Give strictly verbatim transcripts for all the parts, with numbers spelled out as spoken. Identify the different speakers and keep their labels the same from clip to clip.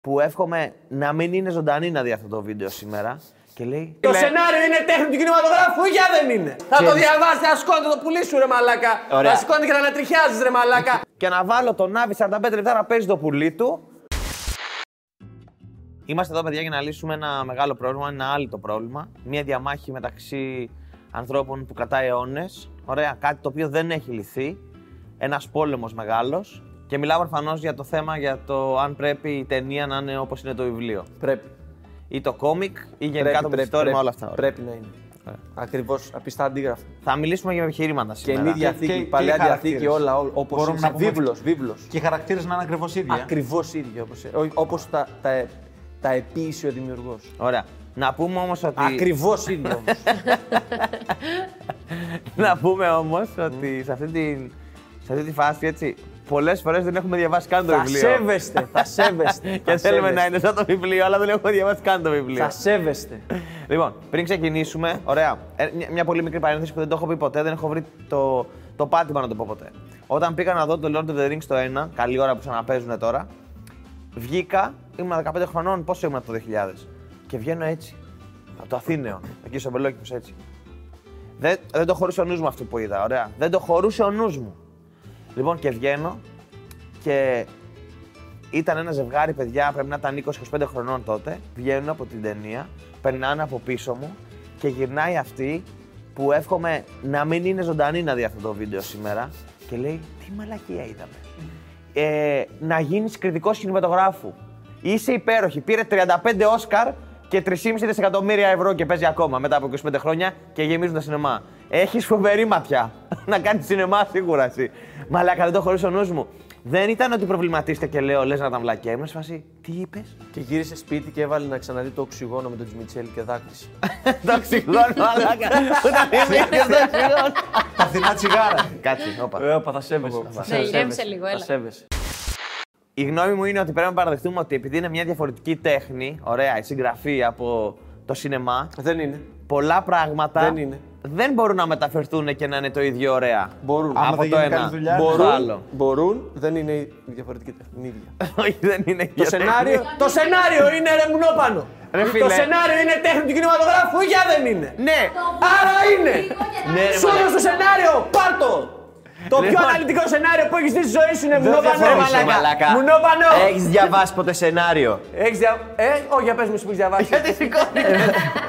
Speaker 1: που εύχομαι να μην είναι ζωντανή να δει αυτό το βίντεο σήμερα. Και λέει,
Speaker 2: το σενάριο είναι τέχνη του κινηματογράφου ή για δεν είναι. Θα το διαβάσετε, θα σηκώνετε το πουλί σου ρε μαλάκα. Ωραία. Θα σηκώνετε και να ανατριχιάζεις ρε μαλάκα.
Speaker 1: Και να βάλω τον Άβη σαράντα πέντε λεπτά να παίζει το πουλί του. Είμαστε εδώ, παιδιά, για να λύσουμε ένα μεγάλο πρόβλημα, ένα άλυτο πρόβλημα. Μια διαμάχη μεταξύ ανθρώπων που κρατάει αιώνες. Ωραία, κάτι το οποίο δεν έχει λυθεί. Ένας πόλεμος μεγάλος. Και μιλάω προφανώς για το θέμα για το αν πρέπει η ταινία να είναι όπως είναι το βιβλίο.
Speaker 2: Πρέπει.
Speaker 1: Ή το κόμικ, ή γενικά το ιστορικό, όλα αυτά. Ωραία.
Speaker 2: Πρέπει να είναι. Ακριβώς, απιστά αντίγραφα.
Speaker 1: Θα μιλήσουμε για επιχειρήματα σήμερα.
Speaker 2: Καινή διαθήκη, και, παλιά και διαθήκη, όλα όπως είναι. Βίβλος, βίβλος.
Speaker 3: Και οι χαρακτήρες να είναι ακριβώς ίδια.
Speaker 2: Ακριβώς ίδια, όπως, όπως τα, τα, τα επίησε ο δημιουργός.
Speaker 1: Ωραία. Να πούμε όμως ότι...
Speaker 2: Ακριβώς ίδιο όμως.
Speaker 1: Να πούμε όμως ότι σε αυτή, τη, σε αυτή τη φάση, έτσι, πολλές φορές δεν έχουμε διαβάσει καν το
Speaker 2: θα
Speaker 1: βιβλίο.
Speaker 2: Σέβεστε, θα σέβεστε.
Speaker 1: Και θέλουμε να είναι σαν το βιβλίο, αλλά δεν έχουμε διαβάσει καν το βιβλίο.
Speaker 2: Θα σέβεστε.
Speaker 1: Λοιπόν, πριν ξεκινήσουμε, ωραία, μια πολύ μικρή παρένθεση που δεν το έχω πει ποτέ, δεν έχω βρει το, το πάτημα να το πω ποτέ. Όταν πήγα να δω το Lord of the Rings το ένα, καλή ώρα που ξαναπαίζουνε τώρα, βγήκα, ήμουν δεκαπέντε χρονών, πόσο ήμουν το δύο χιλιάδες. Και βγαίνω έτσι, από το Αθήναιο, εκεί στο Μπελόκηπος έτσι. Δεν, δεν το χωρούσε ο νους μου αυτό που είδα, ωραία. Δεν το χωρούσε ο νους μου. Λοιπόν, και βγαίνω και ήταν ένα ζευγάρι παιδιά, πρέπει να ήταν είκοσι είκοσι πέντε χρονών τότε. Βγαίνουν από την ταινία, περνάνε από πίσω μου και γυρνάει αυτή που εύχομαι να μην είναι ζωντανή να δει αυτό το βίντεο σήμερα. Και λέει, τι μαλακία ήταν. Ε, να γίνεις κριτικός κινηματογράφου. Είσαι υπέροχη. Πήρε τριάντα πέντε Όσκαρ και τρία κόμμα πέντε δισεκατομμύρια ευρώ και παίζει ακόμα μετά από είκοσι πέντε χρόνια και γεμίζουν τα σινεμά. Έχεις φοβερή ματιά να κάνεις σινεμά σίγουρα εσύ. Μαλάκα, δεν το χωρίς ο νους μου. Δεν ήταν ότι προβληματίστηκα και λέω, λες να ήταν βλακιά. Ήμουν σε φάση, τι είπες.
Speaker 2: Και γύρισε σπίτι και έβαλε να ξαναδεί το οξυγόνο με τον Τζιμιτσέλη και δάκρυσε.
Speaker 1: Το οξυγόνο, μαλάκα. Όταν θυμήθηκες το οξυγόνο.
Speaker 3: Τα φθηνά τσιγάρα.
Speaker 1: Κάτσε, όπα.
Speaker 2: Ε, όπα, θα σέβεσαι.
Speaker 4: Ναι, ηρέμησε λίγο, έλα.
Speaker 2: Θα σέβεσαι.
Speaker 1: Η γνώμη μου είναι ότι πρέπει να παραδεχτούμε ότι επειδή είναι μια διαφορετική τέχνη, ωραία, η συγγραφή από το σινεμά.
Speaker 2: Δεν είναι.
Speaker 1: Πολλά πράγματα
Speaker 2: δεν, είναι.
Speaker 1: δεν μπορούν να μεταφερθούν και να είναι το ίδιο ωραία.
Speaker 2: Μπορούν.
Speaker 1: Από
Speaker 3: Άμα
Speaker 1: το ένα.
Speaker 3: δουλειά,
Speaker 1: μπορούν,
Speaker 3: το
Speaker 1: άλλο.
Speaker 2: Μπορούν, δεν είναι η διαφορετική τέχνη.
Speaker 1: Όχι, δεν είναι η
Speaker 2: το σενάριο, το σενάριο είναι ρεμνόπανο. Το σενάριο είναι τέχνη του κινηματογράφου ή για δεν είναι.
Speaker 1: Ναι.
Speaker 2: Άρα είναι.
Speaker 1: Ναι,
Speaker 2: σου έδωσε το σενάριο, πάρτο. Το πιο αναλυτικό σενάριο που έχεις δει στη ζωή σου είναι μουνόπανο. Μουνόπανο.
Speaker 1: Έχεις διαβάσει ποτέ σενάριο.
Speaker 2: Έχεις διαβάσει. Ε, όχι, για πες μου, σου που έχεις διαβάσει.
Speaker 1: Γιατί σηκώνηκες.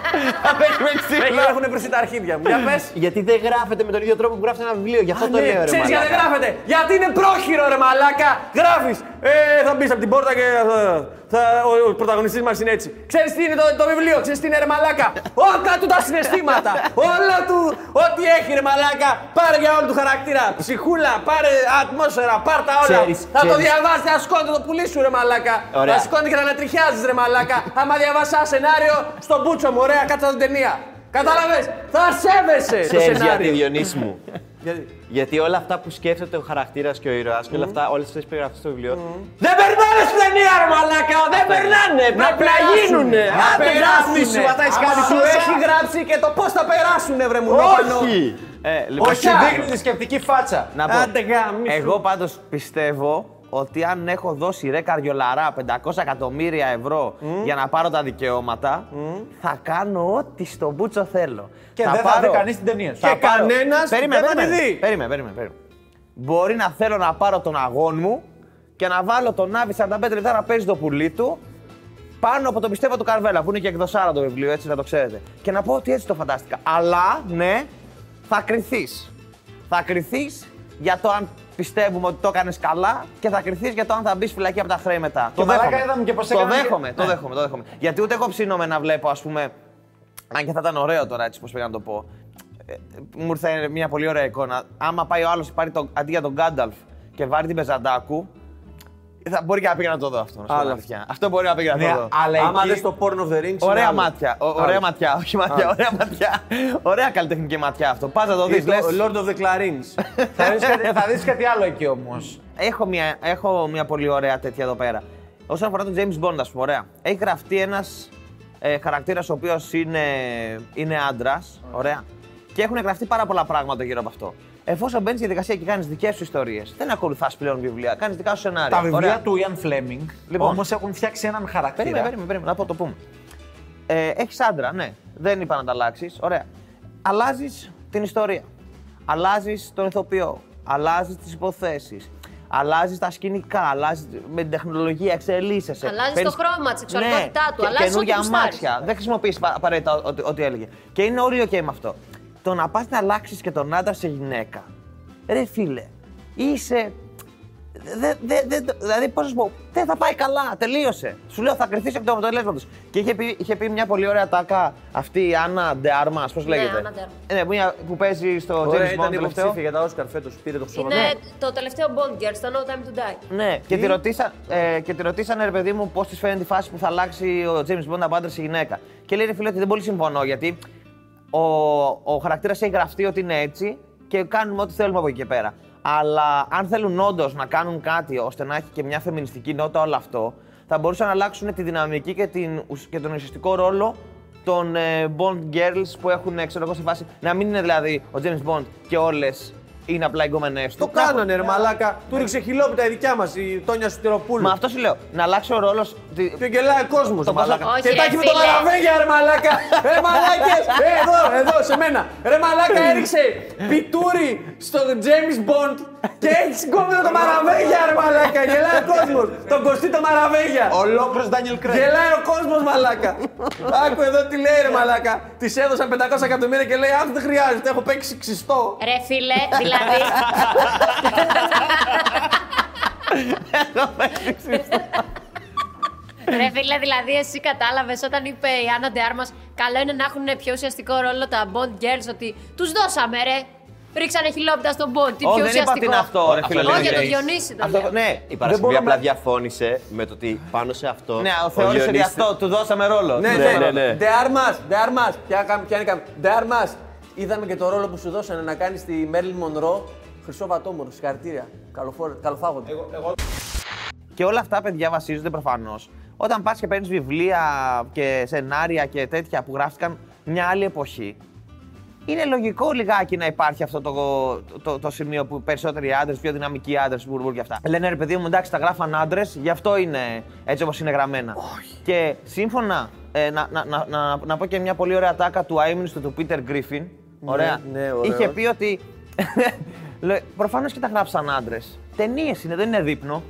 Speaker 2: Έχουν πριστεί τα αρχίδια μου. Για πες.
Speaker 1: Γιατί δεν γράφεται με τον ίδιο τρόπο που γράφεται ένα βιβλίο. Γι' αυτό το λέω, ρε.
Speaker 2: Ξέρεις γιατί δεν γράφεται. Γιατί είναι πρόχειρο, ρε μαλάκα. Γράφεις. Ε, θα μπεις από την πόρτα και θα, ο, ο πρωταγωνιστής μας είναι έτσι. Ξέρεις τι είναι το, το βιβλίο, ξέρεις τι είναι ρε μαλάκα. Όλα του τα συναισθήματα. Όλα του, ό,τι έχει ρε μαλάκα. Πάρε για όλο του χαρακτήρα. Ψυχούλα, πάρε ατμόσφαιρα, πάρ' τα όλα.
Speaker 1: Ξέρεις,
Speaker 2: θα
Speaker 1: ξέρεις.
Speaker 2: το διαβάσεις, θα σηκώνετε το πουλί σου ρε μαλάκα.
Speaker 1: Ωραία.
Speaker 2: Θα σηκώνετε και να ανατριχιάζεις ρε μαλάκα. Άμα διαβάσεις ένα σενάριο στον μπούτσο μου, ωραία, κάτσε την ταινία. Κατάλαβες, θα σέβεσαι το
Speaker 5: Ξέρεις
Speaker 2: σενάριο.
Speaker 5: γιατί, Διονύση μου.
Speaker 2: Γιατί?
Speaker 5: Γιατί όλα αυτά που σκέφτεται ο χαρακτήρας και ο ήρωας και όλα αυτά, όλες αυτές τις περιγραφές στο βιβλίο.
Speaker 2: Δεν περνάνε στην ταινία, ρε μαλάκα! Δεν περνάνε! Πρέπει να γίνουνε!
Speaker 5: Να περάσουνε!
Speaker 2: Σου σου έχει γράψει και το πώς θα περάσουνε, βρε μου.
Speaker 5: Όχι!
Speaker 1: Ε, λοιπόν,
Speaker 3: Όχι, δείχνει τη σκεπτική φάτσα.
Speaker 1: να πω,
Speaker 2: Άντε γάμισου.
Speaker 1: εγώ πάντως πιστεύω ότι αν έχω δώσει ρε καριολαρά πεντακόσια εκατομμύρια ευρώ mm. για να πάρω τα δικαιώματα, mm. θα κάνω ό,τι στον μπούτσο θέλω.
Speaker 3: Και
Speaker 1: θα
Speaker 3: δεν
Speaker 1: πάρω...
Speaker 3: θα δει κανείς την ταινία σου.
Speaker 2: Και κανένας
Speaker 1: περίμενε,
Speaker 2: δεν θα τη
Speaker 1: περίμενε,
Speaker 2: δει.
Speaker 1: περίμενε, περίμενε, περίμενε. Μπορεί να θέλω να πάρω τον αγών μου και να βάλω τον Άβη σαράντα πέντε λεπτά να παίζει το πουλί του πάνω από το πιστεύω του Καρβέλα, που είναι και εκδοσάρα το βιβλίο, έτσι να το ξέρετε. Και να πω ότι έτσι το φαντάστηκα. Αλλά, ναι, θα κρυθείς. Θα κρυθείς για το αν πιστεύουμε ότι το έκανες καλά και θα κρυθείς για το αν θα μπεις φυλακή από τα χρέη μετά.
Speaker 3: Το δέχομαι. Είδαμε και πώς
Speaker 1: το
Speaker 3: έκανες
Speaker 1: δέχομαι,
Speaker 3: και...
Speaker 1: το δέχομαι, το δέχομαι. Γιατί ούτε εγώ ψήνομαι να βλέπω, ας πούμε, αν και θα ήταν ωραίο τώρα έτσι πώς πήγα να το πω. Ε, μου ήρθε μια πολύ ωραία εικόνα. Άμα πάει ο άλλος πάρει το, αντί για τον Γκάνταλφ και βάρει την Πεζαντάκου, θα μπορεί και να πήγα να το δω αυτό.
Speaker 2: Άλλο.
Speaker 1: Αυτό μπορεί να πήγα να το
Speaker 3: Ναι,
Speaker 1: δω.
Speaker 3: αλλά
Speaker 2: Άμα
Speaker 3: εκεί...
Speaker 2: δεις το Porn of the Rings.
Speaker 1: Ωραία μάτια. Ο, ωραία ματιά, όχι ματιά, ωραία ματιά. Ωραία καλλιτεχνική ματιά αυτό. Πας να το δεις.
Speaker 2: Το Lord of the Clarins.
Speaker 3: θα, δεις κάτι, θα δεις κάτι άλλο εκεί όμως.
Speaker 1: Έχω μια, έχω μια πολύ ωραία τέτοια εδώ πέρα. Όσον αφορά τον James Bond, ας πούμε, ωραία. Έχει γραφτεί ένας ε, χαρακτήρας ο οποίος είναι, είναι άντρας, ωραία. Και έχουν γραφτεί πάρα πολλά πράγματα γύρω από αυτό. εφόσον μπαίνει στη διαδικασία και κάνει δικές σου ιστορίες, δεν ακολουθάς πλέον βιβλία, κάνεις δικά σου σενάρια.
Speaker 3: Τα βιβλία
Speaker 1: Ωραία.
Speaker 3: του Ian Fleming
Speaker 1: Λοιπόν.
Speaker 3: όμως έχουν φτιάξει έναν χαρακτήρα.
Speaker 1: Περίμενε, περίμενε, περίμενε, να πω το πούμε. Ε, έχεις άντρα, ναι, δεν είπα να τα αλλάξεις, ωραία. Αλλάζεις την ιστορία. Αλλάζεις τον ηθοποιό. Αλλάζεις τις υποθέσεις. Αλλάζεις τα σκηνικά. Αλλάζεις με την τεχνολογία, εξελίσσεσαι.
Speaker 4: Αλλάζεις
Speaker 1: Παίρνεις-
Speaker 4: το χρώμα, τη σεξουαλικότητά
Speaker 1: ναι,
Speaker 4: του. Αλλάζεις ό,τι
Speaker 1: καινούργια
Speaker 4: γουστάρεις.
Speaker 1: αμάξια. Δεν χρησιμοποιείς πα- απαραίτητα ό,τι, ό,τι έλεγε. Και είναι όλοι OK με αυτό. Το να πας να αλλάξεις και τον άντρα σε γυναίκα. Ρε φίλε, είσαι. Δε, δε, δε, δηλαδή, πώς να σου πω, δεν θα πάει καλά, τελείωσε. Σου λέω, θα κρυφτείς εκ του αποτελέσματος. Και είχε πει, είχε πει μια πολύ ωραία τάκα αυτή η Άννα Ντεάρμας, πώς
Speaker 4: Ναι,
Speaker 1: λέγεται.
Speaker 4: Άννα Ντεάρμας.
Speaker 1: Ναι, μια που παίζει στο
Speaker 2: Ωραία,
Speaker 1: James Bond
Speaker 2: ήταν
Speaker 1: τελευταίο.
Speaker 2: υποψήφια για τα Όσκαρ φέτος, πήρε το χρυσό
Speaker 4: Είναι
Speaker 2: βαθμό.
Speaker 4: το τελευταίο Bond Girl, στο No Time to Die.
Speaker 1: Ναι, και τη, ρωτήσα, ε, και τη ρωτήσανε ρε παιδί μου πώς της φαίνεται η φάση που θα αλλάξει ο James Bond από άντρα σε γυναίκα. Και λέει ρε φίλε ότι δεν πολύ συμφωνώ γιατί ο, ο χαρακτήρας έχει γραφτεί ότι είναι έτσι και κάνουμε ό,τι θέλουμε από εκεί και πέρα. Αλλά αν θέλουν όντως να κάνουν κάτι ώστε να έχει και μια φεμινιστική νότα όλο αυτό, θα μπορούσαν να αλλάξουν τη δυναμική και, την, και τον ουσιαστικό ρόλο των ε, Bond Girls που έχουν, ξέρω εγώ, σε φάση. Να μην είναι δηλαδή ο James Bond και όλες είναι απλά εγκόμενές
Speaker 2: Το
Speaker 1: του.
Speaker 2: κάνανε ρε μαλάκα. Του ρίξε χιλόπιτα η δικιά μας, η Τόνια Σουτεροπούλου.
Speaker 1: Μα αυτό σου λέω. Να αλλάξει ο ρόλος.
Speaker 2: Και γελάει ο κόσμος,
Speaker 1: Το
Speaker 2: μαλάκα.
Speaker 4: πόσο-
Speaker 2: Και
Speaker 4: Όχι,
Speaker 2: τα
Speaker 4: ρε,
Speaker 2: έχει με το
Speaker 4: φίλε.
Speaker 2: μαραβέγια, ρε μαλάκα. Ρε μαλάκες, ε, εδώ, εδώ, σε μένα. Ρε μαλάκα, έριξε πιτούρι στον James Bond και έχει συγκόμει το μαραβέγια, ρε μαλάκα. Γελάει ο κόσμος. Τον κοστί το μαραβέγια.
Speaker 3: Ολόκληρος Daniel Craig.
Speaker 2: Γελάει ο κόσμος, μαλάκα. Άκου εδώ τι λέει, ρε μαλάκα. Της έδωσαν πεντακόσια εκατομμύρια και λέει: Αχ, δεν χρειάζεται, έχω παίξει ξυστό.
Speaker 4: Ρε φίλε, δηλαδή. Ρε φίλε, δηλαδή εσύ κατάλαβες όταν είπε η Άννα Ντεάρμας καλό είναι να έχουν πιο ουσιαστικό ρόλο τα Bond Girls ότι τους δώσαμε ρε. Ρίξανε χιλόπιτα στον Bond, τι
Speaker 1: Όχι,
Speaker 4: πιο
Speaker 1: δεν είπα ότι
Speaker 4: ουσιαστικό.
Speaker 1: είναι αυτό, ρε φίλε.
Speaker 4: Όχι,
Speaker 1: δεν
Speaker 4: για το
Speaker 1: λέει.
Speaker 4: Διονύση το
Speaker 1: Αυτό-
Speaker 4: λέω.
Speaker 1: Ναι,
Speaker 5: Η Παρασκευή
Speaker 1: μπορούμε-
Speaker 5: απλά διαφώνησε με το ότι πάνω σε αυτό.
Speaker 1: Ναι, ο θεώρησε ότι
Speaker 5: Διονύσης-
Speaker 1: αυτό, του δώσαμε ρόλο.
Speaker 2: Ναι,
Speaker 1: Του
Speaker 2: ναι,
Speaker 1: δώσαμε
Speaker 5: ναι,
Speaker 1: ρόλο.
Speaker 5: ναι.
Speaker 2: Ντε Άρμας, Ντε Άρμας. Ποια κάμ- ποια είναι κάμ- Ντε Άρμας. Είδαμε και το ρόλο που σου δώσανε να κάνεις τη Μέρλιν Μονρό. Χρυσό βατόμορο, συγχαρητήρια. Καλοφόρε- Καλοφάγοντα.
Speaker 1: Και όλα αυτά, παιδιά, βασίζονται προφανώς όταν πας και παίρνεις βιβλία και σενάρια και τέτοια που γράφτηκαν μια άλλη εποχή. Είναι λογικό λιγάκι να υπάρχει αυτό το, το, το, το σημείο που περισσότεροι άντρες, πιο δυναμικοί άντρες, μπουρμπουρ και αυτά. Λένε ρε παιδί μου, εντάξει, τα γράφαν άντρες, γι' αυτό είναι έτσι όπως είναι γραμμένα. Όχι. Και σύμφωνα, ε, να, να, να, να, να πω και μια πολύ ωραία τάκα του αείμνηστου του Peter Griffin. Ωραία.
Speaker 2: ναι, ωραίο.
Speaker 1: Είχε πει ότι. Προφανώς και τα γράψαν άντρες. Ταινίες είναι, δεν είναι δείπνο.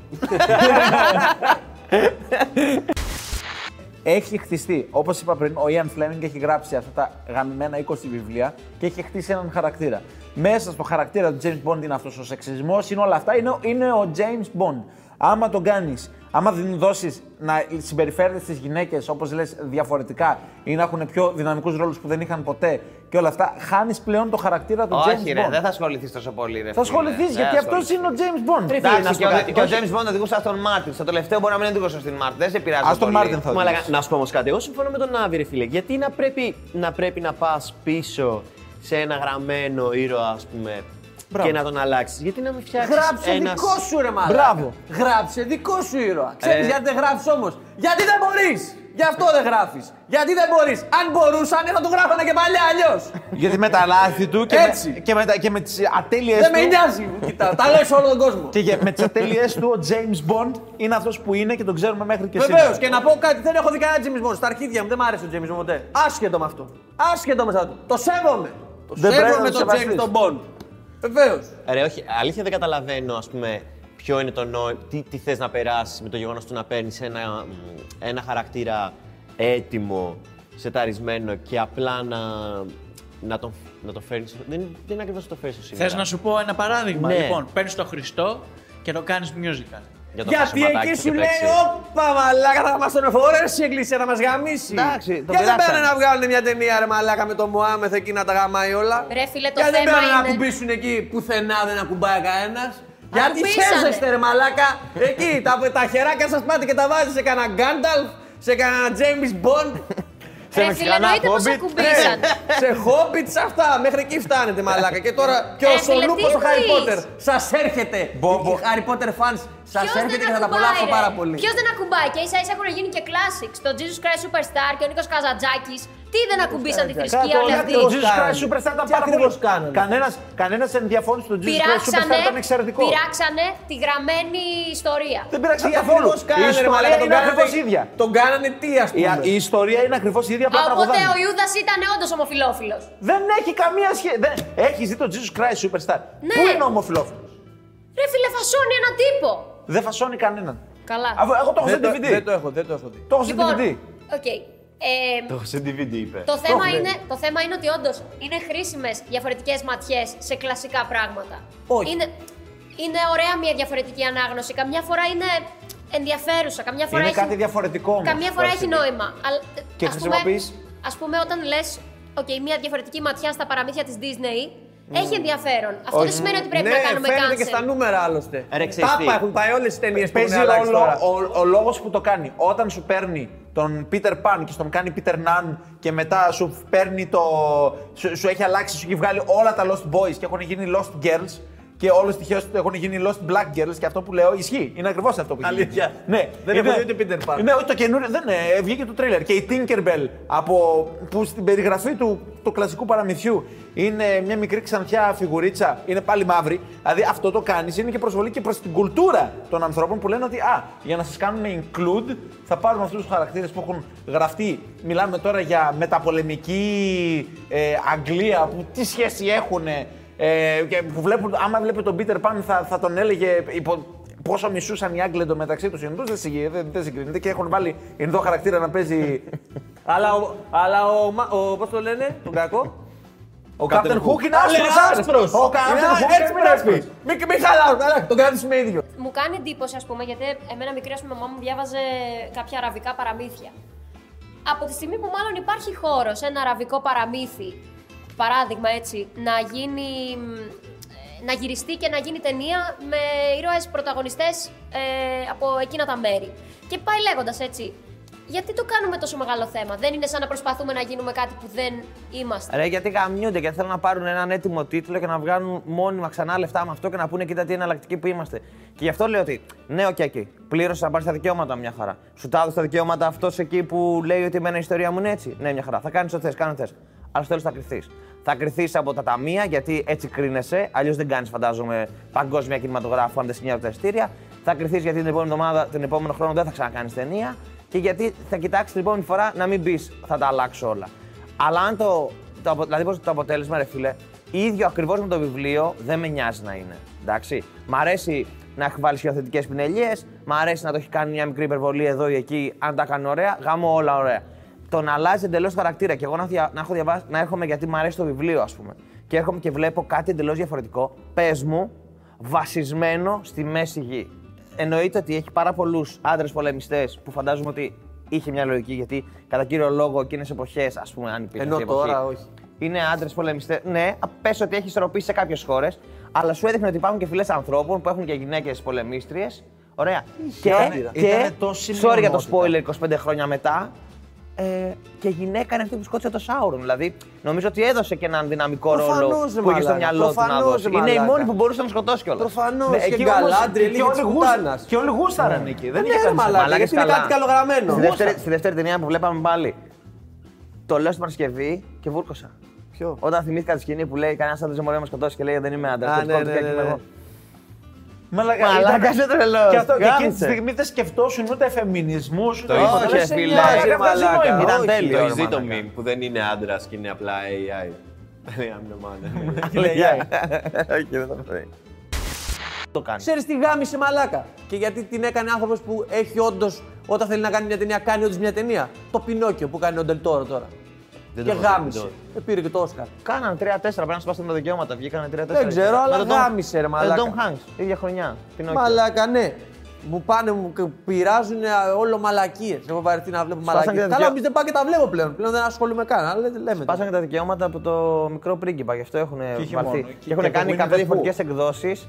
Speaker 3: Έχει χτιστεί, όπως είπα πριν, ο Ian Fleming έχει γράψει αυτά τα γαμημένα είκοσι βιβλία και έχει χτίσει έναν χαρακτήρα. Μέσα στο χαρακτήρα του James Bond είναι αυτός ο σεξισμός, είναι όλα αυτά, είναι, είναι ο James Bond. Άμα τον κάνεις, άμα δεν δώσεις να συμπεριφέρεται στις γυναίκες, όπως λες, διαφορετικά ή να έχουν πιο δυναμικούς ρόλους που δεν είχαν ποτέ και όλα αυτά, χάνεις πλέον το χαρακτήρα του James
Speaker 1: Όχι, ρε,
Speaker 3: Bond.
Speaker 1: δεν θα ασχοληθεί τόσο πολύ. Ρε,
Speaker 3: Θα
Speaker 1: φίλε.
Speaker 3: ασχοληθείς
Speaker 1: Δεν
Speaker 3: γιατί αυτός
Speaker 1: ασχοληθείς.
Speaker 3: είναι ο James Bond.
Speaker 1: Εντάξει, και, ο,
Speaker 5: κάτι,
Speaker 1: και ο
Speaker 5: όχι.
Speaker 1: James Bond οδηγούσε στον Μάρτιν. Στο τελευταίο μπορεί να μην οδηγούσε στην Μάρτιν. Δεν σε πειράζει.
Speaker 3: Ας τον
Speaker 1: πολύ.
Speaker 3: Μάρτιν θα
Speaker 5: Μαλάκα,
Speaker 3: οδηγήσει.
Speaker 5: να σου πω όμως κάτι. Εγώ συμφωνώ με τον Άβη, ρε φίλε. Γιατί να πρέπει να, πρέπει να πας πίσω σε ένα γραμμένο ήρωα, ας πούμε,
Speaker 3: Μπράβο.
Speaker 5: και να τον αλλάξεις. Γιατί να μην φτιάξεις
Speaker 2: Γράψε
Speaker 5: ένας...
Speaker 2: δικό σου ρε μαλάκα.
Speaker 3: Μπράβο.
Speaker 2: Γράψε δικό σου ήρωα. Ξέρεις
Speaker 1: Ε.
Speaker 2: γιατί δεν γράφεις όμως. Γιατί δεν μπορείς. Γι' αυτό δεν γράφεις. Γιατί δεν μπορείς. Αν μπορούσαν θα το γράφανε και παλιά αλλιώς.
Speaker 3: Γιατί με τα λάθη του και,
Speaker 2: Έτσι.
Speaker 3: με, και, με, τα- και με τις ατέλειες
Speaker 2: Δεν
Speaker 3: του.
Speaker 2: με νοιάζει. Κοίτα, τα λέω σε όλο τον κόσμο.
Speaker 3: Και για- με τις ατέλειες του, ο James Bond είναι αυτός που είναι και τον ξέρουμε μέχρι και σήμερα.
Speaker 2: Βεβαίως, και να πω κάτι, δεν έχω δει κανένα James Bond. Στα αρχίδια μου δεν μ' άρεσε ο James Bond ποτέ. Άσχετο με αυτό. Άσχετο με αυτό. Το σέβομαι. Το
Speaker 3: Δεν πρέπει
Speaker 2: σέβομαι
Speaker 3: να το
Speaker 2: τον
Speaker 3: σεβαστείς.
Speaker 2: James τον Bond. Βεβαίως.
Speaker 5: Ρε, όχι, αλήθεια δεν καταλαβαίνω, ας πούμε, ποιο είναι το νόημα, τι, τι θες να περάσεις με το γεγονός του να παίρνεις ένα, μ, ένα χαρακτήρα έτοιμο, σεταρισμένο και απλά να, να, τον, να το φέρνεις. Δεν, δεν είναι ακριβώς να το φέρνεις στο σήμερα.
Speaker 6: Θες να σου πω ένα παράδειγμα.
Speaker 5: Ναι.
Speaker 6: Λοιπόν, παίρνεις το Χριστό και το κάνεις musical.
Speaker 5: Για το
Speaker 2: Γιατί
Speaker 5: χασιματάκι
Speaker 2: εκεί
Speaker 5: που
Speaker 2: σου
Speaker 5: είχε
Speaker 2: λέει,
Speaker 5: παίξει.
Speaker 2: όπα μαλάκα, θα μας τον εφορέσει η εκκλησία, θα μας γαμίσει.
Speaker 1: Εντάξει, το
Speaker 2: Γιατί δεν
Speaker 1: πειράξανε.
Speaker 2: πάνε να βγάλουν μια ταινία ρε μαλάκα με το Μωάμεθ εκεί να τα γαμάει όλα.
Speaker 4: Ρε φίλε, το
Speaker 2: Γιατί δεν
Speaker 4: θέμα
Speaker 2: πάνε να
Speaker 4: είναι-
Speaker 2: ακουμπήσουν εκεί πουθενά δεν ακουμπάει κανένας. Γιατί
Speaker 4: Ακουμπήσανε.
Speaker 2: χέζεστε ρε μαλάκα. Εκεί τα, τα χεράκια σας πάτε και τα βάζετε σε κανένα Γκάνταλφ, σε κανένα James Bond.
Speaker 4: Ρε φίλε, εννοείται πως ακουμπήσαν.
Speaker 2: Σε Hobbits αυτά, μέχρι εκεί φτάνετε μαλάκα. Και τώρα και ο
Speaker 4: Ε, φίλε,
Speaker 2: Σολούπος
Speaker 4: τι
Speaker 2: στο Harry
Speaker 4: εννοείς?
Speaker 2: Potter σας έρχεται.
Speaker 3: Μπο, μπο.
Speaker 2: Οι Harry Potter fans Σας έρχεται και θα τα απολαύσω πάρα πολύ.
Speaker 4: Ποιος δεν ακουμπάει και ίσα ίσα έχουν γίνει και classics. Το Jesus Christ Superstar και ο Νίκος Καζατζάκης. Τι δεν ακουμπήσαν τη θρησκεία όλοι αυτοί.
Speaker 3: Το Jesus Christ Superstar ήταν πάρα πολύ. Κανένας, κανένας δεν διαφώνησε στο Jesus Christ Superstar, ήταν εξαιρετικό.
Speaker 4: Πειράξανε τη γραμμένη ιστορία.
Speaker 3: Δεν πειράξανε καθόλου. Η ιστορία είναι ακριβώς ίδια.
Speaker 2: Τον κάνανε τι, ας πούμε.
Speaker 3: Η ιστορία είναι ακριβώς ίδια, απλά
Speaker 4: Οπότε
Speaker 3: τραγουδάνε.
Speaker 4: ο Ιούδας ήταν όντως ομοφυλόφιλος.
Speaker 3: Δεν έχει καμία σχέση. Έχεις δει το Jesus Christ Superstar.
Speaker 4: Ναι.
Speaker 3: Πού είναι ομοφυλόφιλος?
Speaker 4: Ρε φίλε, φασώνει έναν τύπο.
Speaker 3: Δεν φασώνει κανέναν.
Speaker 4: Καλά.
Speaker 3: Αφού εγώ το έχω σε ντι βι ντι.
Speaker 2: Δεν το έχω, δεν το έχω δει.
Speaker 3: Το έχω σε ντι βι ντι.
Speaker 4: οκ. Ε,
Speaker 5: Το σε ντι βι ντι είπε.
Speaker 4: Το θέμα, είναι, το θέμα είναι ότι όντως είναι χρήσιμες διαφορετικές ματιές σε κλασικά πράγματα.
Speaker 2: Όχι.
Speaker 4: Είναι, είναι ωραία μια διαφορετική ανάγνωση. Καμιά φορά είναι ενδιαφέρουσα. Καμιά φορά
Speaker 3: Είναι
Speaker 4: έχει,
Speaker 3: κάτι διαφορετικό όμως.
Speaker 4: καμιά φορά έχει
Speaker 3: Βασίλη.
Speaker 4: νόημα. Αλλά,
Speaker 3: Και
Speaker 4: ας πούμε,
Speaker 3: χρησιμοποιείς.
Speaker 4: ας πούμε, όταν λες okay, μια διαφορετική ματιά στα παραμύθια της Disney, έχει ενδιαφέρον. Αυτό δεν σημαίνει ότι πρέπει
Speaker 2: ναι,
Speaker 4: να κάνουμε
Speaker 2: φαίνεται
Speaker 4: cancel.
Speaker 2: και στα νούμερα άλλωστε.
Speaker 5: Ρε, ξέρεις τι.
Speaker 2: Τάπα έχουν πάει όλες τις ταινίες που έχουν
Speaker 3: Παίζει
Speaker 2: αλλάξει
Speaker 3: ρόλο
Speaker 2: τώρα.
Speaker 3: ο, ο λόγος που το κάνει. Όταν σου παίρνει τον Peter Pan και στον κάνει Peter Nan και μετά σου παίρνει το. Σου, σου έχει αλλάξει, σου έχει βγάλει όλα τα Lost Boys και έχουν γίνει Lost Girls. Και όλες τυχαίως έχουν γίνει Lost Black Girls και αυτό που λέω ισχύει. Είναι ακριβώς αυτό που έχει γίνει.
Speaker 2: Αλήθεια.
Speaker 3: Ναι,
Speaker 2: Δεν
Speaker 3: είναι-
Speaker 2: έχω δει ούτε Peter Pan.
Speaker 3: Ναι, όχι, το καινούριο. Δεν είναι, βγήκε το τρέιλερ. Και η Tinkerbell από, που στην περιγραφή του, του κλασικού παραμυθιού είναι μια μικρή ξανθιά φιγουρίτσα, είναι πάλι μαύρη. Δηλαδή αυτό το κάνεις είναι και προσβολή και προς την κουλτούρα των ανθρώπων που λένε ότι α, για να σας κάνουμε include θα πάρουμε αυτούς τους χαρακτήρες που έχουν γραφτεί. Μιλάμε τώρα για μεταπολεμική ε, Αγγλία που τι σχέση έχουν. Ε, και που βλέπουν, άμα βλέπει τον Peter Pan θα, θα τον έλεγε υπό, πόσο μισούσαν οι Άγγλοι εντωμεταξύ τους Ινδούς, δεν, συγκ- δεν, δεν συγκρίνεται και έχουν βάλει Ινδό χαρακτήρα να παίζει
Speaker 2: Αλλά, ο, αλλά ο, μα- ο, πώς το λένε, τον κακό.
Speaker 3: ο Captain Hook είναι
Speaker 2: Αλλά
Speaker 3: άσπρος,
Speaker 2: άσπρος.
Speaker 3: Ο Captain
Speaker 2: Είναι
Speaker 3: Hook
Speaker 2: έτσι
Speaker 3: είναι
Speaker 2: πρέπει.
Speaker 3: άσπρος.
Speaker 2: Μην μη χαλάρω, καλά, τον κρατήσουμε ίδιο.
Speaker 4: Μου κάνει εντύπωση, ας πούμε, γιατί εμένα μικρή, ας πούμε, μαμά μου διάβαζε κάποια αραβικά παραμύθια. Από τη στιγμή που μάλλον υπάρχει χώρος, ένα αραβικό παραμύθι, παράδειγμα έτσι, να γίνει, να γυριστεί και να γίνει ταινία με ήρωες πρωταγωνιστές ε, από εκείνα τα μέρη. Και πάει λέγοντας έτσι, γιατί το κάνουμε τόσο μεγάλο θέμα, δεν είναι σαν να προσπαθούμε να γίνουμε κάτι που δεν είμαστε.
Speaker 1: Ρε, γιατί γαμιούνται και θέλουν να πάρουν έναν έτοιμο τίτλο και να βγάλουν μόνιμα ξανά λεφτά με αυτό και να πούνε κοίτα τι εναλλακτικοί που είμαστε. Και γι' αυτό λέω ότι ναι, οκ, okay, πλήρωσε να πάρει τα δικαιώματα μια χαρά. Σου τα έδωσε τα δικαιώματα αυτό εκεί που λέει ότι εμένα η ιστορία μου είναι έτσι. Ναι, μια χαρά. Θα κάνει ό,τι θε, κάνει ό,τι θε. Αλλά στο τέλο θα κρυθεί. Θα κρυθεί από τα ταμεία γιατί έτσι κρίνεσαι. Αλλιώ δεν κάνει, φαντάζομαι, παγκόσμια κινηματογράφου αν δεν συνειάζουν τα εισιτήρια. Θα κρυθεί γιατί την επόμενη εβδομάδα, τον επόμενο χρόνο δεν θα ξανακάνει ταινία. Και γιατί θα κοιτάξει την επόμενη φορά να μην πει θα τα αλλάξω όλα. Αλλά αν το. το απο- δηλαδή, πώς το αποτέλεσμα, ρε φίλε, ίδιο ακριβώς με το βιβλίο δεν με νοιάζει να είναι. Εντάξει. Μ' αρέσει να έχει βάλει σκηνοθετικές πινελιές, μ' αρέσει να το έχει κάνει μια μικρή υπερβολή εδώ ή εκεί, αν τα κάνει ωραία, γάμω όλα ωραία. Το να αλλάζει εντελώς χαρακτήρα και εγώ να, δια, να έχω διαβάσει, να έρχομαι γιατί μ' αρέσει το βιβλίο, ας πούμε, και έρχομαι και βλέπω κάτι εντελώς διαφορετικό, πες μου, βασισμένο στη μέση γη. Εννοείται ότι έχει πάρα πολλούς άντρες πολεμιστές που φαντάζομαι ότι είχε μια λογική γιατί κατά κύριο λόγο εκείνες εποχές, ας πούμε, αν υπήρχε
Speaker 2: Ενώ
Speaker 1: αυτή η εποχή,
Speaker 2: τώρα όχι.
Speaker 1: είναι άντρες πολεμιστές. Ναι, πες ότι έχει ισορροπήσει σε κάποιες χώρες, αλλά σου έδειχνε ότι υπάρχουν και φυλές ανθρώπων που έχουν και γυναίκες πολεμίστριες. Ωραία. Και,
Speaker 3: Ήτανε-
Speaker 1: και
Speaker 3: ήτανε τόση
Speaker 1: sorry για το
Speaker 3: μειονότητα.
Speaker 1: spoiler είκοσι πέντε χρόνια μετά. Ε, και γυναίκα είναι αυτή που σκότωσε το Σάουρον. Δηλαδή, νομίζω ότι έδωσε και έναν δυναμικό ρόλο
Speaker 2: Προφανώς, ρε
Speaker 1: που είχε στο
Speaker 2: μαλάκα,
Speaker 1: μυαλό του να
Speaker 2: προφανώς,
Speaker 1: δώσει.
Speaker 2: ρε
Speaker 1: Είναι η
Speaker 2: μαλάκα.
Speaker 1: μόνη που μπορούσε να σκοτώσει κιόλας.
Speaker 2: Προφανώς
Speaker 3: Ναι,
Speaker 2: και
Speaker 3: εκεί όμως
Speaker 2: γκαλάντρι,
Speaker 3: και
Speaker 2: λίγη
Speaker 3: όλοι
Speaker 2: της
Speaker 3: γούστα-
Speaker 2: πουτάνας.
Speaker 3: Και όλοι γούσταραν εκεί. Δεν
Speaker 2: Ναι,
Speaker 3: είχε
Speaker 2: ρε
Speaker 3: κανείς
Speaker 2: μαλάκα,
Speaker 1: Μαλάκες
Speaker 2: γιατί είναι
Speaker 1: καλά.
Speaker 2: κάτι καλογραμμένο.
Speaker 1: Στη δεύτερη, στη δεύτερη ταινία που βλέπαμε πάλι, το λέω στην Παρασκευή και βούρκωσα.
Speaker 2: Ποιο?
Speaker 1: Όταν θυμήθηκα τη σκηνή που λέει κανένα άντρα δεν μπορεί να με σκοτώσει και λέει δεν είμαι άντρα.
Speaker 2: Α,
Speaker 1: Και
Speaker 2: ναι,
Speaker 1: σκότωθηκα
Speaker 2: ναι,
Speaker 1: και
Speaker 2: ναι,
Speaker 1: είμαι
Speaker 2: ναι.
Speaker 1: εγώ.
Speaker 3: Μαλάκα,
Speaker 1: Μαλάκα,
Speaker 3: ήταν-
Speaker 1: είσαι τρελός.
Speaker 3: Και, αυτό, και εκείνη τη
Speaker 1: Γάμισε.
Speaker 3: στιγμή δεν σκεφτόσουν ούτε φεμινισμούς, ούτε
Speaker 5: Το
Speaker 3: τίποτα.
Speaker 1: όχι,
Speaker 3: Δεν
Speaker 1: ρε
Speaker 3: σε
Speaker 1: φίλε.
Speaker 3: νοιάζει,
Speaker 2: Ρε
Speaker 3: ρε
Speaker 2: μαλάκα.
Speaker 3: μαλάκα.
Speaker 1: Ήταν
Speaker 2: όχι,
Speaker 1: τέλειο.
Speaker 5: Το
Speaker 1: ρε
Speaker 5: έχει δει το
Speaker 1: μαλάκα.
Speaker 5: meme που δεν είναι άντρα και είναι απλά έι άι. I'm the man.
Speaker 1: Όχι, δεν θα το πει. Το κάνει.
Speaker 2: Ξέρεις τι γάμισε μαλάκα. Και γιατί την έκανε άνθρωπος που έχει όντως, όταν θέλει να κάνει μια ταινία, κάνει όντως μια ταινία. Το Πινόκιο που κάνει ο Ντελτόρο τώρα.
Speaker 5: Δεν
Speaker 2: Και
Speaker 5: το έχω δει,
Speaker 2: γάμισε.
Speaker 5: δεν
Speaker 2: Ε, πήρε και το Όσκαρ.
Speaker 1: Κάναν τρία τέσσερα, πρέπει να σπάσουν τα δικαιώματα. Βγήκανε τρία τέσσερα.
Speaker 2: Δεν ξέρω, αλλά
Speaker 1: Με τον Tom-
Speaker 2: γάμισε, ρε
Speaker 1: με
Speaker 2: μαλάκα.
Speaker 1: τον Tom Hanks, ίδια χρονιά. Πινόκιο.
Speaker 2: Μαλάκα, ναι. Μου πάνε, μου πειράζουν όλο μαλακίες. Έχω βαρεθεί να βλέπω
Speaker 1: Σπάσαν και
Speaker 2: μαλακίες.
Speaker 1: τα
Speaker 2: Καλά,
Speaker 1: δικαιώ-
Speaker 2: εμείς δεν πάω και τα βλέπω πλέον. Πλέον δεν ασχολούμαι καν. Αλλά λέμε. λέμε
Speaker 1: Σπάσανε και τα δικαιώματα από το μικρό πρίγκιπα, γι' αυτό έχουν
Speaker 3: όχι
Speaker 1: βαρθεί.
Speaker 3: μόνο.
Speaker 1: Και,
Speaker 3: Και-
Speaker 1: έχουν
Speaker 3: και το
Speaker 1: κάνει
Speaker 3: Winnie
Speaker 1: κάποια
Speaker 3: the
Speaker 1: διαφορετικές εκδόσεις.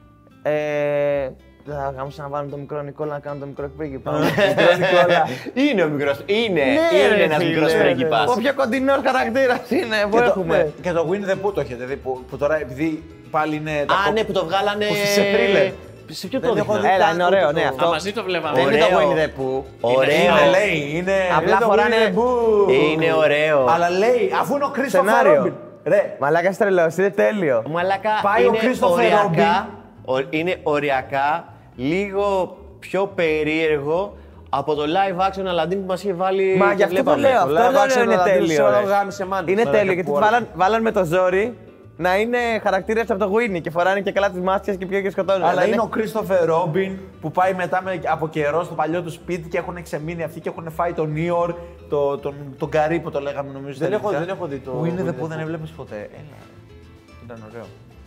Speaker 1: Ε, δεν θα γάμισαν να βάλουν το μικρό Νικόλα να κάνουν το μικρό πρίγκιπα.
Speaker 5: Είναι ο μικρός. Είναι.
Speaker 1: Ναι,
Speaker 5: Είναι
Speaker 1: ρε
Speaker 5: ένας
Speaker 1: φίλε,
Speaker 5: μικρός
Speaker 1: ναι,
Speaker 5: πρίγκιπας.
Speaker 1: Ο πιο κοντινός χαρακτήρας είναι που
Speaker 3: Και το-
Speaker 1: έχουμε.
Speaker 3: Και το Winnie the Pooh το έχετε δει, που, που τώρα επειδή πάλι είναι... τα
Speaker 5: Α,
Speaker 3: κο-
Speaker 5: ναι, που το βγάλανε.
Speaker 3: που σε thriller.
Speaker 5: Σε ποιο
Speaker 3: Δεν
Speaker 5: το
Speaker 3: έχω
Speaker 5: δείχνω.
Speaker 3: δει.
Speaker 1: Έλα,
Speaker 3: καν
Speaker 1: είναι ωραίο,
Speaker 3: ούτε
Speaker 1: ναι,
Speaker 3: το-
Speaker 1: αυτό.
Speaker 6: Α, μαζί το βλέπαμε.
Speaker 1: Δεν είναι το
Speaker 5: Ωραίο.
Speaker 1: Winnie the Pooh.
Speaker 5: Ωραίο.
Speaker 3: Είναι, λέει, είναι.
Speaker 1: Απλά
Speaker 3: είναι το
Speaker 1: φοράνε-
Speaker 3: Winnie the Pooh.
Speaker 5: Είναι ωραίο.
Speaker 3: Αλλά λέει, αφού είναι ο Christopher
Speaker 1: Σενάριο.
Speaker 3: Robin. Ρε,
Speaker 1: Μαλάκα τρελός, είναι τέλειο.
Speaker 5: Μαλάκα
Speaker 3: Πάει ο
Speaker 5: είναι
Speaker 3: Christopher
Speaker 5: οριακά, ο- είναι οριακά λίγο πιο περίεργο από το live action Aladdin που μας είχε βάλει.
Speaker 1: Μα
Speaker 5: και
Speaker 1: γι' αυτό το
Speaker 5: βλέπαμε.
Speaker 1: λέω,
Speaker 2: Το
Speaker 1: αυτό
Speaker 2: live
Speaker 1: το
Speaker 2: action
Speaker 1: λέω είναι
Speaker 2: Aladdin
Speaker 1: τέλειο.
Speaker 2: σε όλο
Speaker 1: ρε.
Speaker 2: γάμισε μάνα.
Speaker 1: Είναι
Speaker 2: Μαλάκα,
Speaker 1: τέλειο γιατί
Speaker 2: που
Speaker 1: τους
Speaker 2: ωραία.
Speaker 1: βάλαν, βάλαν με το ζόρι να είναι χαρακτήρες από το Winnie και φοράνε και καλά τις μάσκες και πιέγουν και σκοτώνουν.
Speaker 3: αλλά
Speaker 1: Δεν
Speaker 3: είναι ο Christopher Robin που πάει μετά με, από καιρό στο παλιό του σπίτι και έχουν ξεμείνει αυτοί και έχουν φάει τον Νίορ, το, τον, τον Καρύ που το λέγαμε νομίζω.
Speaker 2: Δεν
Speaker 3: στα
Speaker 2: έχω-
Speaker 3: ελληνικά.
Speaker 2: δεν έχω δει το
Speaker 3: Που είναι
Speaker 2: Winnie
Speaker 3: δε
Speaker 2: the
Speaker 3: που δεν
Speaker 2: Pooh.
Speaker 3: έβλεπες ποτέ. Έλα. ρε. Ήταν ωραίο.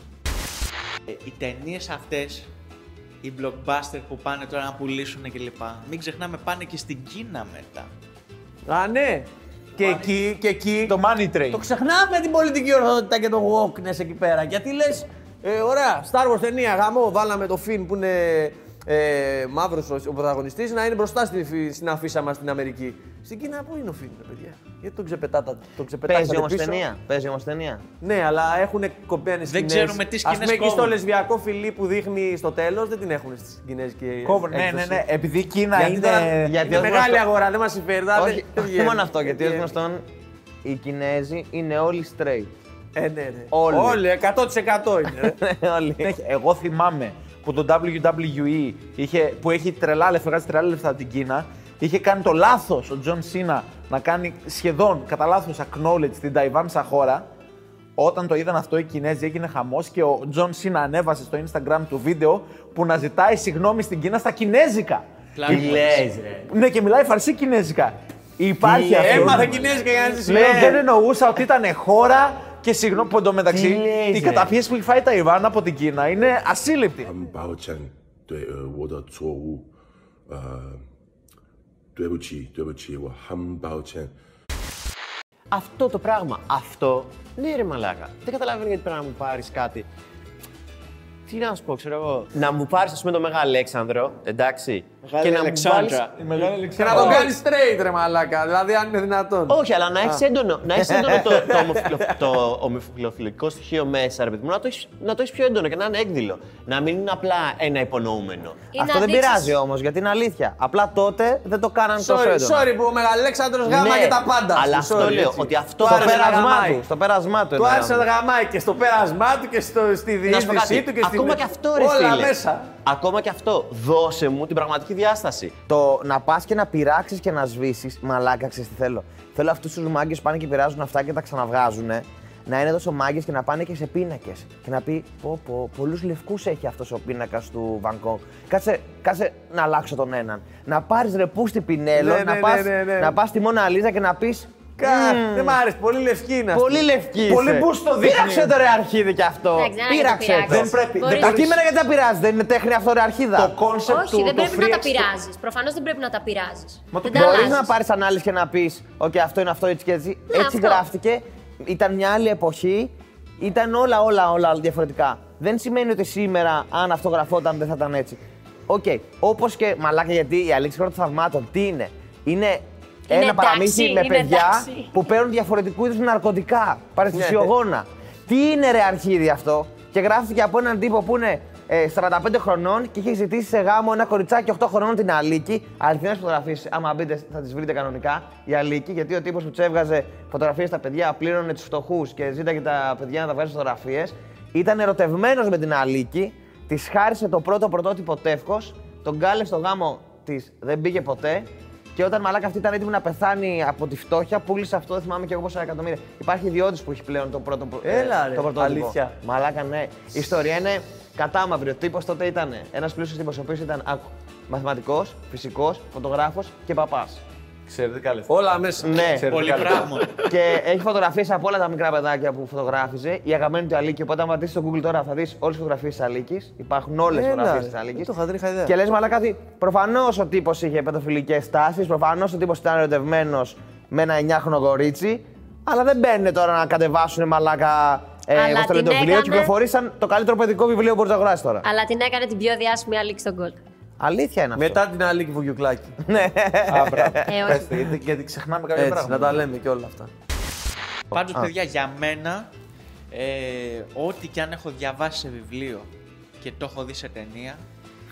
Speaker 6: Ε, Οι ταινίε αυτέ, οι blockbuster που πάνε τώρα να πουλήσουν κλπ. Μην ξεχνάμε, πάνε και στην Κίνα μετά.
Speaker 2: Α, ναι. Και εκεί, και εκεί.
Speaker 3: Το Money Train.
Speaker 2: Το ξεχνάμε την πολιτική ορθότητα και το wokeness εκεί πέρα. Γιατί λες, ε, ωραία, Star Wars ταινία, γαμό, βάλαμε το Finn που είναι ε, μαύρος ο, ο πρωταγωνιστής να είναι μπροστά στην, φυ- στην αφίσα μας στην Αμερική. Στην Κίνα πού είναι ο Finn, ρε παιδιά. Γιατί τον ξεπετάτε, τον ξεπετάσατε
Speaker 1: Παίζει όμως
Speaker 2: πίσω.
Speaker 1: ταινία. Παίζει όμως ταινία.
Speaker 2: Ναι, αλλά έχουν κοπμένες
Speaker 6: Δεν
Speaker 2: σκηνές.
Speaker 6: ξέρουμε τι
Speaker 2: Ας
Speaker 6: σκηνές
Speaker 2: πούμε εκεί στο
Speaker 6: κόβουν.
Speaker 2: λεσβιακό φιλί που δείχνει στο τέλος, δεν την έχουν στις κινέζικες.
Speaker 3: Κόβουν, ναι, ναι, ναι. Επειδή η Κίνα
Speaker 2: Γιατί
Speaker 3: είναι.
Speaker 2: τώρα-
Speaker 1: γιατί
Speaker 2: είναι
Speaker 1: ως
Speaker 2: μεγάλη
Speaker 1: γνωστό-
Speaker 2: αγορά, δεν μας συμφέρει. δεν-
Speaker 1: Όχι,
Speaker 2: δεν
Speaker 1: όχι
Speaker 2: βγαίνει.
Speaker 1: μόνο αυτό, γιατί ως
Speaker 2: Δεν
Speaker 1: γνωστόν οι Κινέζοι είναι όλοι straight.
Speaker 2: Ε, ναι, ναι.
Speaker 1: Όλοι.
Speaker 2: Όλοι, εκατό τοις εκατό είναι. ρε.
Speaker 1: Όλοι.
Speaker 3: Ναι, εγώ θυμάμαι που το ντάμπλιου ντάμπλιου ι είχε, που έχει τρελά λεφτά, βγάζει τρελά λεφτά από την Κίνα, είχε κάνει το λάθος ο Τζον Σίνα να κάνει σχεδόν κατά λάθος acknowledge την Ταϊβάν σαν χώρα. Όταν το είδαν αυτό οι Κινέζοι έγινε χαμός και ο Τζον Σίνα ανέβασε στο Instagram του βίντεο που να ζητάει συγγνώμη στην Κίνα στα Κινέζικα.
Speaker 6: Πλάκα.
Speaker 5: Τι λες, ρε.
Speaker 3: Ναι, και μιλάει φαρσί Κινέζικα. Υπάρχει αυτό.
Speaker 2: Έμαθε Κινέζικα για να ζήσει.
Speaker 3: Λέω δεν εννοούσα ότι ήταν χώρα και συγγνώμη που εντωμεταξύ
Speaker 5: Τι λες,
Speaker 3: η
Speaker 5: ρε.
Speaker 3: καταπίεση που έχει φάει η Ταϊβάν από την Κίνα είναι ασύλληπτη.
Speaker 7: 很抱歉，对呃我的错误，呃，对不起，对不起，我很抱歉。
Speaker 5: Αυτό το πράγμα, αυτό, ναι ρε μαλάκα. Δεν καταλαβαίνω γιατί πρέπει να μου πάρεις κάτι. Τι να σου πω, ξέρω εγώ. Να μου πάρεις, ας πούμε, το Μεγάλο Αλέξανδρο, εντάξει.
Speaker 6: Μεγάλη
Speaker 5: και να μου
Speaker 6: Αλεξάνδρα.
Speaker 5: βάλεις...
Speaker 2: Και να τον κάνει straight, ρε μαλάκα. Δηλαδή, αν είναι δυνατόν.
Speaker 5: Όχι, αλλά να έχεις έντονο, να έχεις έντονο το, το, ομοφυλο, το ομοφυλοφιλικό στοιχείο μέσα, ρε παιδί μου, να το έχεις, να το έχεις πιο έντονο και να είναι έκδηλο. Να μην είναι απλά ένα υπονοούμενο.
Speaker 4: Ή
Speaker 1: Αυτό
Speaker 4: να
Speaker 1: δεν
Speaker 4: δείξεις-
Speaker 1: πειράζει όμως, γιατί είναι αλήθεια. Απλά τότε δεν το κάναν τόσο
Speaker 2: Sorry,
Speaker 1: έντονα.
Speaker 2: sorry που ο Μεγαλέξανδρος γάμα και τα πάντα.
Speaker 5: αλλά
Speaker 2: Sorry,
Speaker 5: αυτό λέω,
Speaker 2: έτσι.
Speaker 5: ότι αυτό
Speaker 2: Του
Speaker 1: Στο
Speaker 2: άρεσε να
Speaker 1: πέρασμά
Speaker 2: γαμάει.
Speaker 1: του. Στο πέρασμά του.
Speaker 2: Του
Speaker 1: εννοώ.
Speaker 2: άρεσε να γαμάει και στο πέρασμά του και στο, στη
Speaker 5: Να σου πω
Speaker 2: διείσδυσή
Speaker 5: κάτι,
Speaker 2: του και στην.
Speaker 5: ακόμα και αυτό ρε
Speaker 2: Όλα
Speaker 5: φίλε.
Speaker 2: μέσα.
Speaker 5: Ακόμα και αυτό, δώσε μου την πραγματική διάσταση.
Speaker 1: Το να πα και να πειράξει και να σβήσει, μαλάκα, ξέρει τι θέλω. Θέλω αυτού του μάγκε που πάνε και πειράζουν αυτά και τα ξαναβγάζουν να είναι τόσο μάγκε και να πάνε και σε πίνακε. Και να πει: Πω, πω, πολλού λευκού έχει αυτό ο πίνακα του Βανκόκ. Κάτσε, κάτσε να αλλάξω τον έναν. Να πάρει ρεπού στην Πινέλο,
Speaker 2: Ναι,
Speaker 1: να
Speaker 2: ναι,
Speaker 1: πα
Speaker 2: ναι, ναι, ναι.
Speaker 1: να πας στη Μόνα Λίζα και να πει:
Speaker 2: Κα- Δεν μ' άρεσε, πολύ λευκή είναι αυτή.
Speaker 1: Πολύ λευκή.
Speaker 3: Πολύ
Speaker 1: είσαι.
Speaker 3: μπούς το δείχνει.
Speaker 1: Πείραξε το ρε αρχίδι κι αυτό.
Speaker 4: Εντάξει, δεν
Speaker 1: Πείραξε
Speaker 4: είναι να το
Speaker 1: το.
Speaker 3: Δεν πρέπει.
Speaker 4: Μπορείς-
Speaker 3: δεν
Speaker 1: Τα κείμενα γιατί τα πειράζει, δεν είναι τέχνη αυτό ρε αρχίδα.
Speaker 3: Το κόνσεπτ του.
Speaker 4: Όχι, δεν
Speaker 3: το
Speaker 4: πρέπει να
Speaker 3: free
Speaker 4: τα
Speaker 3: exp-
Speaker 4: πειράζει. Προφανώ δεν πρέπει να τα πειράζει.
Speaker 3: Μα το
Speaker 4: Δεν τα
Speaker 1: Μπορεί
Speaker 4: αλλάζεις.
Speaker 1: να πάρει ανάλυση και να πει: Οκ, αυτό είναι αυτό έτσι και έτσι.
Speaker 4: Ναι,
Speaker 1: έτσι
Speaker 4: αυτό.
Speaker 1: γράφτηκε. Ήταν μια άλλη εποχή. Ήταν όλα, όλα, όλα διαφορετικά. Δεν σημαίνει ότι σήμερα, αν αυτό γραφόταν, δεν θα ήταν έτσι. Οκ. Όπω και μαλάκα, γιατί η Αλήξη Χώρα των Θαυμάτων τι είναι. Είναι, ένα
Speaker 4: εντάξει,
Speaker 1: παραμύθι με
Speaker 4: είναι
Speaker 1: παιδιά
Speaker 4: εντάξει.
Speaker 1: που παίρνουν διαφορετικού είδου ναρκωτικά. Παραισθησιογόνα. Τι είναι ρε αρχίδι αυτό. Και γράφτηκε από έναν τύπο που είναι ε, σαράντα πέντε χρονών και είχε ζητήσει σε γάμο ένα κοριτσάκι οκτώ χρονών την Αλίκη. Αληθινές φωτογραφίες, άμα μπείτε θα τις βρείτε κανονικά. Η Αλίκη, γιατί ο τύπος που τους έβγαζε φωτογραφίες στα παιδιά πλήρωνε τους φτωχούς και ζήταγε τα παιδιά να τα βγάζει φωτογραφίες. Ήταν ερωτευμένος με την Αλίκη, της χάρισε το πρώτο πρωτότυπο τεύχος, τον κάλεσε στο γάμο της, δεν πήγε ποτέ. Και όταν μαλάκα αυτή ήταν έτοιμη να πεθάνει από τη φτώχεια, πούλησε αυτό, δεν θυμάμαι και εγώ πόσα εκατομμύρια. Υπάρχει ιδιώτης που έχει πλέον το πρώτο
Speaker 2: Έλα, ρε,
Speaker 1: το πρωτότυπο.
Speaker 2: αλήθεια.
Speaker 1: Μαλάκα, ναι. Η ιστορία είναι κατάμαυρη. Ο τύπος τότε ήταν ένας πλούσιος τύπος, ο οποίος ήταν άκου, μαθηματικός, φυσικός, φωτογράφος και παπάς.
Speaker 3: Εξαιρετικά λεφτά.
Speaker 2: Όλα μέσα.
Speaker 1: Ναι.
Speaker 6: Πολύ πράγμα.
Speaker 1: Και έχει φωτογραφίες από όλα τα μικρά παιδάκια που φωτογράφιζε. Η αγαπημένη του Αλίκη. Οπότε, αν πατήσεις στο Google τώρα, θα δεις όλες τις φωτογραφίες της Αλίκης. Υπάρχουν όλες τις
Speaker 2: Έλα,
Speaker 1: φωτογραφίες
Speaker 2: ρε.
Speaker 1: της Αλίκης.
Speaker 2: Δεν το είχα, δεν είχα ιδέα.
Speaker 1: Και λες μαλάκα ότι προφανώς ο τύπος είχε παιδοφιλικές τάσεις, προφανώς ο τύπος ήταν ερωτευμένος με ένα εννιάχρονο κορίτσι. Αλλά δεν μπαίνουν τώρα να κατεβάσουν μαλάκα. Ε,
Speaker 4: Αλλά
Speaker 1: όπως το λέει
Speaker 4: την
Speaker 1: το βιβλίο,
Speaker 4: έκανε-
Speaker 1: κυκλοφορήσαν το καλύτερο παιδικό βιβλίο που μπορείς να αγοράσεις τώρα.
Speaker 4: Αλλά την έκανε την πιο διάσημη Αλήξη στον Gold.
Speaker 1: Αλήθεια είναι αυτό.
Speaker 2: Μετά την Αλίκη Βουγιουκλάκη.
Speaker 1: Ναι.
Speaker 3: Α, μπράβο.
Speaker 4: Ε, όχι.
Speaker 3: Πες το, γιατί, γιατί ξεχνάμε κάποια
Speaker 2: Έτσι, να
Speaker 3: πράγματα.
Speaker 2: τα λέμε και όλα αυτά.
Speaker 6: Πάντως, παιδιά, για μένα, ε, ό,τι και αν έχω διαβάσει σε βιβλίο και το έχω δει σε ταινία,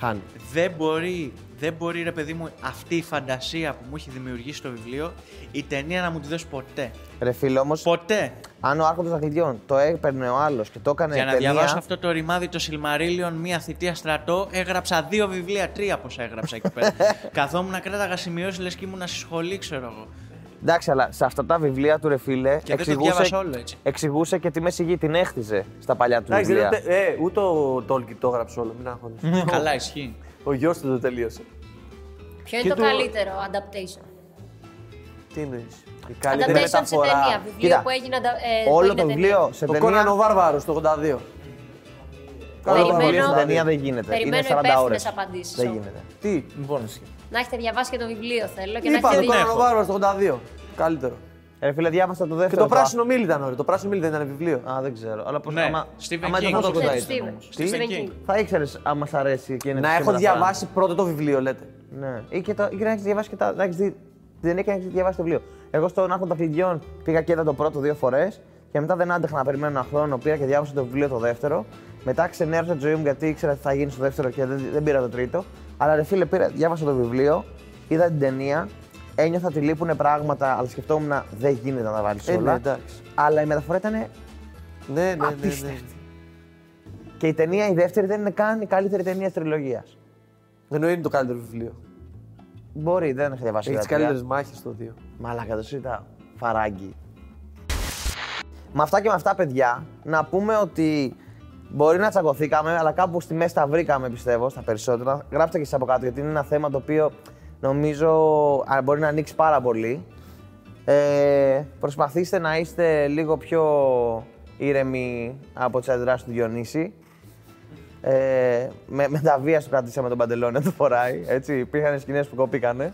Speaker 5: Χάνει.
Speaker 6: Δεν μπορεί, δεν μπορεί, ρε παιδί μου, αυτή η φαντασία που μου έχει δημιουργήσει το βιβλίο, η ταινία να μου τη δώσει ποτέ.
Speaker 1: Ρε φίλε, όμως,
Speaker 6: Ποτέ.
Speaker 1: αν ο Άρχοντας Δαχτυλιών το έπαιρνε ο άλλος και το έκανε
Speaker 6: Για να
Speaker 1: ταινία.
Speaker 6: διαβάσω αυτό το ρημάδι, το Silmarillion, μία θητεία στρατό, έγραψα δύο βιβλία, τρία πόσα έγραψα εκεί πέρα. Καθόμουν να κράταγα σημειώσεις, λες και ήμουν στη σχολή, ξέρω εγώ.
Speaker 1: Εντάξει, αλλά σε αυτά τα βιβλία του ρε φίλε,
Speaker 6: Και δεν το διάβασα όλο έτσι.
Speaker 1: εξηγούσε και τη μέση γη, την έχτιζε στα παλιά του
Speaker 2: Εντάξει,
Speaker 1: βιβλία.
Speaker 2: δεν- ε, ούτε ο Τόλκιν το έγραψε όλο, μην αγχώνεσαι.
Speaker 6: Καλά, ισχύει.
Speaker 2: Ο γιος του το τελείωσε.
Speaker 4: Ποιο είναι
Speaker 2: Και
Speaker 4: το
Speaker 2: του-
Speaker 4: καλύτερο adaptation?
Speaker 2: Τι εννοείς? Η καλύτερη
Speaker 4: Adaptation σε
Speaker 2: μεταφορά.
Speaker 4: ταινία. Βιβλίο
Speaker 1: Κοίτα,
Speaker 4: που έγινε. αντα- ε, που
Speaker 1: Όλο
Speaker 4: έγινε
Speaker 1: το
Speaker 4: ταινία.
Speaker 1: βιβλίο σε
Speaker 2: Το
Speaker 1: ταινία.
Speaker 2: Κόναν ο Βάρβαρος το ογδόντα δύο.
Speaker 1: Όλο το βιβλίο
Speaker 4: Περιμένω-
Speaker 1: στην ταινία δεν γίνεται.
Speaker 4: Περιμένω
Speaker 1: Είναι σαράντα
Speaker 4: υπεύθυνες
Speaker 1: ώρες.
Speaker 4: απαντήσεις
Speaker 1: Δεν
Speaker 4: όμως.
Speaker 1: γίνεται.
Speaker 2: Τι?
Speaker 3: Λοιπόν, ισχύει.
Speaker 4: Να έχετε διαβάσει και το βιβλίο, θέλω. Και να
Speaker 2: Είπα
Speaker 4: έχετε
Speaker 2: το
Speaker 4: δει.
Speaker 2: Κόναν ο Βάρβαρος το ογδόντα δύο. Καλύτερο.
Speaker 1: Ρε φίλε, διάβασα το
Speaker 2: Και
Speaker 1: δεύτερο.
Speaker 2: το πράσινο μήλι ήταν ωραίο. Το πράσινο μήλι δεν ήταν βιβλίο.
Speaker 1: Α, δεν ξέρω. Αλλά πώς.
Speaker 6: Ναι,
Speaker 1: άμα,
Speaker 6: Stephen
Speaker 1: άμα
Speaker 6: King.
Speaker 1: ήταν αυτό
Speaker 4: Όχι,
Speaker 1: κοντά
Speaker 4: του
Speaker 1: ήταν
Speaker 4: Stephen.
Speaker 1: όμως.
Speaker 4: Του Stephen King.
Speaker 1: Θα ήξερες άμα σ' αρέσει και είναι
Speaker 2: Να
Speaker 1: πιο
Speaker 2: έχω
Speaker 1: μεταφράσει.
Speaker 2: διαβάσει πρώτο το βιβλίο, λέτε.
Speaker 1: Ναι. Ή και, το, ή και να έχει διαβάσει και τα. Να έχεις δει την ταινία και να έχει διαβάσει το βιβλίο. Εγώ στον Άρχοντα Δαχτυλιών πήγα και είδα το πρώτο δύο φορές και μετά δεν άντεχα να περιμένω ένα χρόνο. Πήγα και διάβασα το βιβλίο το δεύτερο. Μετά ξενέρωσα τη ζωή μου γιατί ήξερα τι θα γίνει στο δεύτερο και δεν, δεν πήρα το τρίτο. Αλλά ρε φίλε, πήρα, διάβασα το βιβλίο, είδα την ταινία, ένιωθα ότι λείπουν πράγματα, αλλά σκεφτόμουν δεν γίνεται να τα βάλει
Speaker 2: Ε, ναι,
Speaker 1: όλα.
Speaker 2: εντάξει.
Speaker 1: Αλλά η μεταφορά ήταν
Speaker 2: Ναι, ναι, ναι, ναι.
Speaker 1: απίστευτη. Και η ταινία, η δεύτερη, δεν είναι καν η καλύτερη ταινία της τριλογίας.
Speaker 2: Εννοεί είναι το καλύτερο βιβλίο.
Speaker 1: Μπορεί, δεν έχω διαβάσει
Speaker 2: Έχει
Speaker 1: τα
Speaker 2: τι
Speaker 1: τρία.
Speaker 2: καλύτερε μάχε στο δύο.
Speaker 1: Μαλάκα, το συζητάω. Φαράγγι. Με αυτά και με αυτά, παιδιά, να πούμε ότι μπορεί να τσακωθήκαμε, αλλά κάπου στη μέση τα βρήκαμε, πιστεύω, στα περισσότερα. Γράψτε και εσείς από κάτω, γιατί είναι ένα θέμα το οποίο νομίζω α, μπορεί να ανοίξει πάρα πολύ. Ε, προσπαθήστε να είστε λίγο πιο ήρεμοι από τις αντιδράσεις του Διονύση. Ε, με, με τα βία του κρατήσαμε τον παντελόνι να το φοράει, έτσι, υπήρχαν σκηνές που κοπήκανε.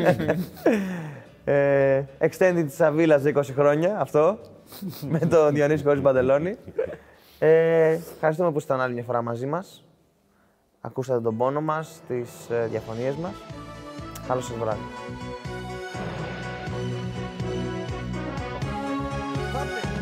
Speaker 1: ε, extended της Αβίλας για είκοσι χρόνια, αυτό, με τον Διονύση χωρίς παντελόνι. Ε, ευχαριστούμε που ήσασταν άλλη μια φορά μαζί μας. Ακούσατε τον πόνο μας, τις ε, διαφωνίες μας. Καλό σας βράδυ.